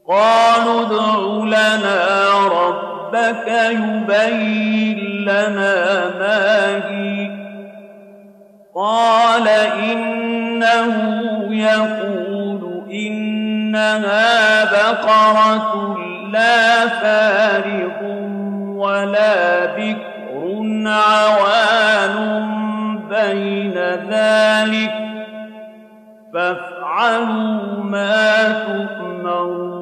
قالوا ادع لنا ربك يبين لنا ما هي قال إنه يقول إنها بقرة لا فارغ ولا بكر عوان بين ذلك فافعلوا ما تؤمرون